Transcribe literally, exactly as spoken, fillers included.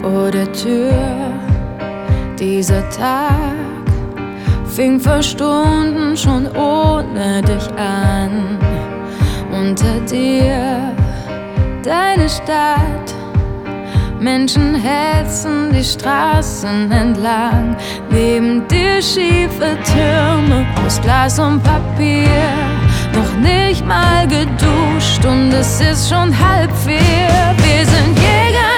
vor der Tür. Dieser Tag fing vor Stunden schon ohne dich an. Unter dir deine Stadt, Menschen hetzen die Straßen entlang. Neben dir schiefe Türme aus Glas und Papier. Noch nicht mal geduscht und es ist schon halb vier. Wir sind Jäger